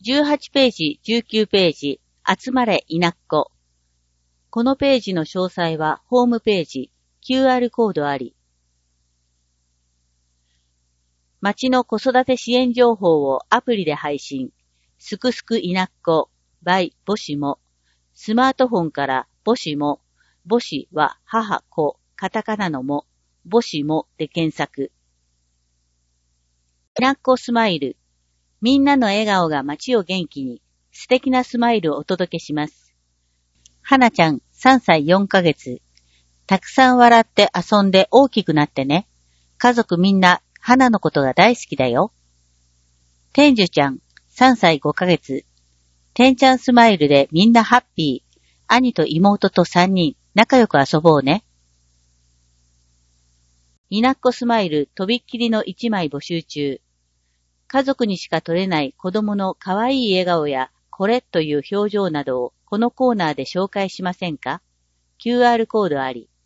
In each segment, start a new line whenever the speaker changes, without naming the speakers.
18ページ、19ページ、集まれいなっ子。このページの詳細はホームページ、QR コードあり。町の子育て支援情報をアプリで配信。すくすくいなっ子 by 母子も。スマートフォンから母子も。母子は母子、カタカナのも。母子もで検索。いなっ子スマイル。みんなの笑顔が街を元気に。素敵なスマイルをお届けします。はなちゃん3歳4ヶ月。たくさん笑って遊んで大きくなってね。家族みんな花のことが大好きだよ。てんじゅちゃん3歳5ヶ月。てんちゃんスマイルでみんなハッピー。兄と妹と3人仲良く遊ぼうね。いなっ子スマイルとびっきりの1枚募集中。家族にしか撮れない子供の可愛い笑顔やこれという表情などをこのコーナーで紹介しませんか？ QR コードあり。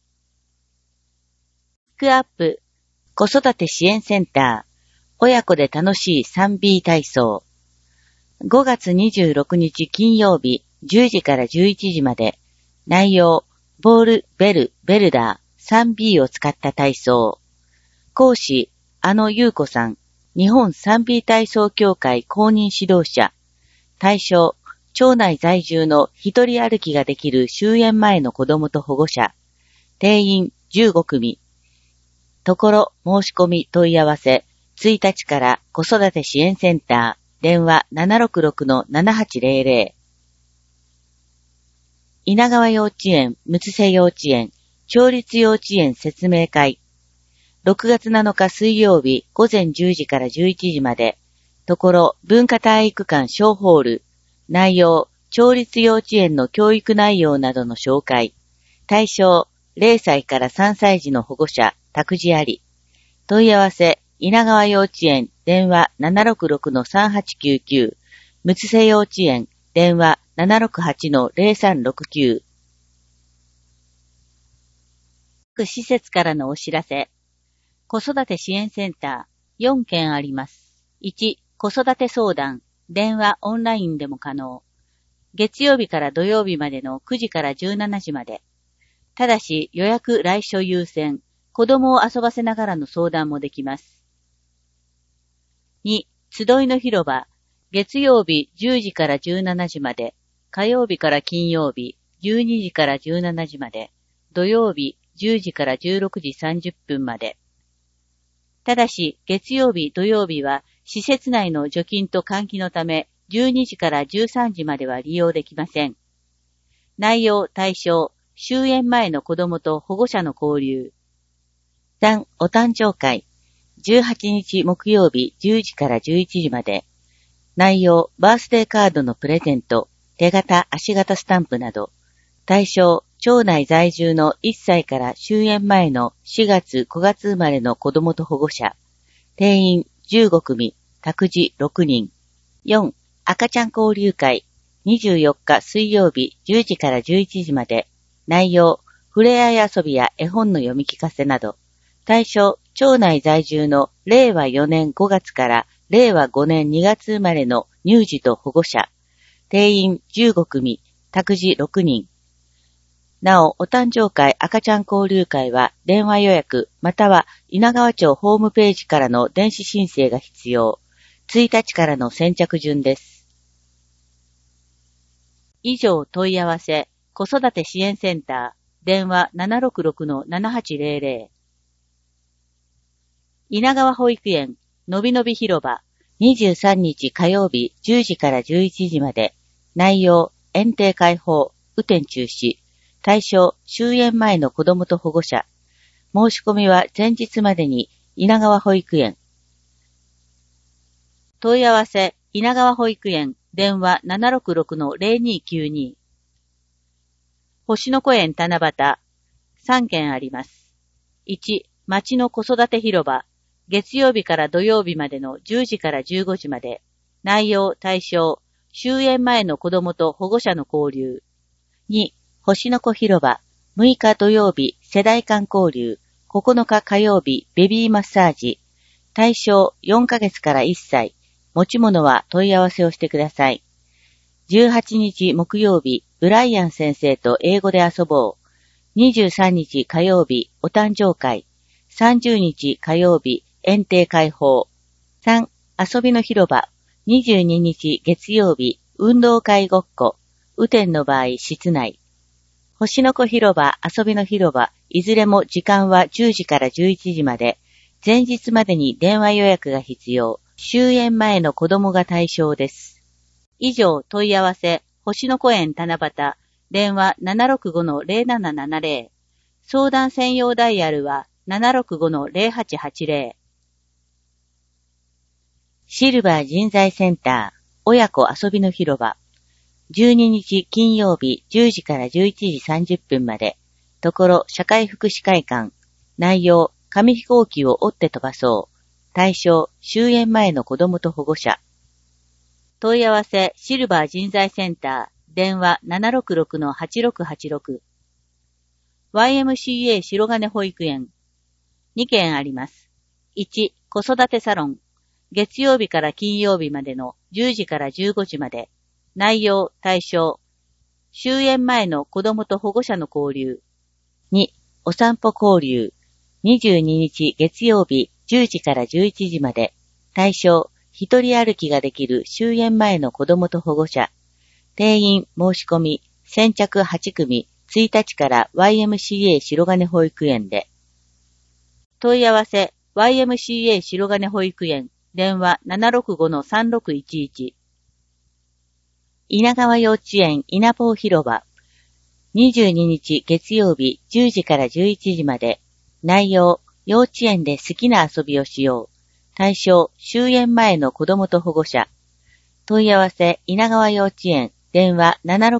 ピックアップ子育て支援センター親子で楽しい 3B 体操5月26日金曜日10時から11時まで内容ボール、ベル、ベルダー 3B を使った体操講師ゆうこさん日本 3B 体操協会公認指導者対象町内在住の一人歩きができる終園前の子供と保護者定員15組ところ申し込み問い合わせ1日から子育て支援センター電話 766-7800 稲川幼稚園、むつせ幼稚園、町立幼稚園説明会6月7日水曜日午前10時から11時までところ文化体育館小ホール内容町立幼稚園の教育内容などの紹介対象0歳から3歳児の保護者託児あり問い合わせ稲川幼稚園電話 766-3899 むつせ幼稚園電話 768-0369 各施設からのお知らせ子育て支援センター4件あります。1、子育て相談電話オンラインでも可能月曜日から土曜日までの9時から17時までただし予約来所優先子供を遊ばせながらの相談もできます。2、集いの広場月曜日10時から17時まで火曜日から金曜日12時から17時まで土曜日10時から16時30分までただし月曜日土曜日は施設内の除菌と換気のため12時から13時までは利用できません。内容対象終園前の子供と保護者の交流3、お誕生会18日木曜日10時から11時まで内容バースデーカードのプレゼント手形足形スタンプなど対象町内在住の1歳から終園前の4月5月生まれの子供と保護者定員15組託児6人4赤ちゃん交流会24日水曜日10時から11時まで内容ふれあい遊びや絵本の読み聞かせなど対象町内在住の令和4年5月から令和5年2月生まれの乳児と保護者定員15組託児6人なお、お誕生会赤ちゃん交流会は電話予約または稲川町ホームページからの電子申請が必要。1日からの先着順です。以上問い合わせ子育て支援センター電話 766-7800 稲川保育園のびのび広場23日火曜日10時から11時まで内容園庭開放雨天中止対象終園前の子供と保護者申し込みは前日までに稲川保育園問い合わせ稲川保育園電話 766-0292 星の子園七夕3件あります。1、町の子育て広場月曜日から土曜日までの10時から15時まで内容対象終園前の子供と保護者の交流2、星の子広場6日土曜日世代間交流9日火曜日ベビーマッサージ対象4ヶ月から1歳持ち物は問い合わせをしてください。18日木曜日、ブライアン先生と英語で遊ぼう。23日火曜日、お誕生会。30日火曜日、園庭開放。3、遊びの広場。22日月曜日、運動会ごっこ。雨天の場合、室内。星の子広場、遊びの広場、いずれも時間は10時から11時まで。前日までに電話予約が必要。終園前の子供が対象です。以上、問い合わせ、星の子園七夕、電話 765-0770。相談専用ダイヤルは 765-0880。シルバー人材センター、親子遊びの広場。12日金曜日10時から11時30分まで。ところ社会福祉会館。内容、紙飛行機を折って飛ばそう。対象、終園前の子供と保護者。問い合わせ、シルバー人材センター、電話 766-8686。YMCA 白金保育園。2件あります。1、子育てサロン。月曜日から金曜日までの10時から15時まで。内容、対象。終園前の子供と保護者の交流。2、お散歩交流。22日月曜日10時から11時まで。対象、一人歩きができる終園前の子供と保護者。定員、申し込み、先着8組、1日から YMCA 白金保育園で。問い合わせ、YMCA 白金保育園、電話 765-3611。稲川幼稚園稲坊広場。22日月曜日10時から11時まで。内容、幼稚園で好きな遊びをしよう。対象、終園前の子供と保護者。問い合わせ、稲川幼稚園、電話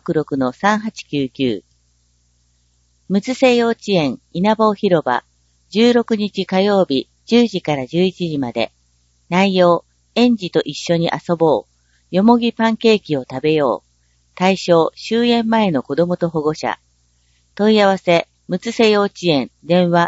766-3899。むつせ幼稚園稲坊広場。16日火曜日10時から11時まで。内容、園児と一緒に遊ぼう。よもぎパンケーキを食べよう。対象、終園前の子供と保護者。問い合わせ、むつせ幼稚園、電話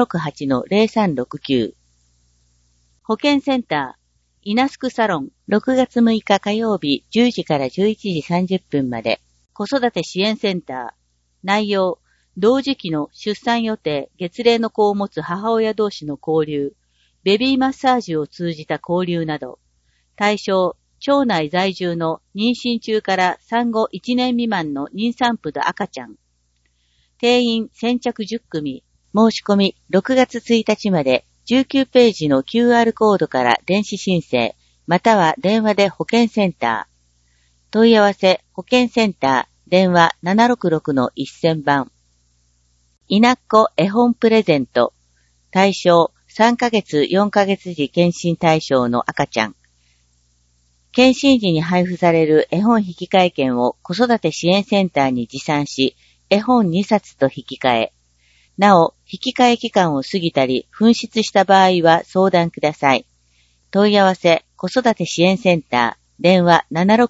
768-0369。保健センター、イナスクサロン、6月6日火曜日10時から11時30分まで。子育て支援センター。内容、同時期の出産予定、月齢の子を持つ母親同士の交流、ベビーマッサージを通じた交流など。対象、町内在住の妊娠中から産後1年未満の妊産婦と赤ちゃん。定員先着10組。申し込み6月1日まで19ページの QR コードから電子申請、または電話で保健センター。問い合わせ保健センター、電話 766-1000 番。稲っ子絵本プレゼント。対象3ヶ月4ヶ月時検診対象の赤ちゃん。検診時に配布される絵本引換券を子育て支援センターに持参し、絵本2冊と引き換え。なお、引換期間を過ぎたり、紛失した場合は相談ください。問い合わせ、子育て支援センター、電話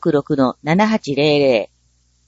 766-7800。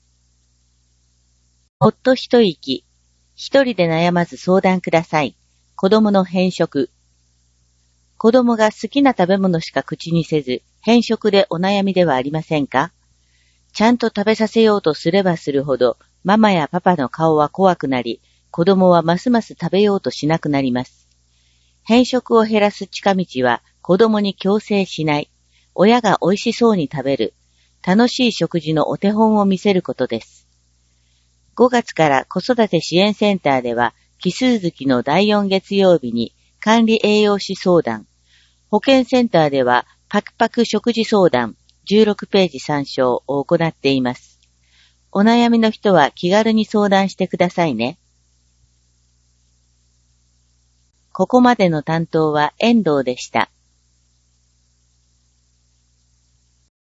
ほっと一息。一人で悩まず相談ください。子供の偏食。子供が好きな食べ物しか口にせず、偏食でお悩みではありませんか？ちゃんと食べさせようとすればするほど、ママやパパの顔は怖くなり、子供はますます食べようとしなくなります。偏食を減らす近道は、子供に強制しない、親が美味しそうに食べる、楽しい食事のお手本を見せることです。5月から子育て支援センターでは、奇数月の第4月曜日に管理栄養士相談、保健センターではパクパク食事相談16ページ参照を行っています。お悩みの人は気軽に相談してくださいね。ここまでの担当は遠藤でした。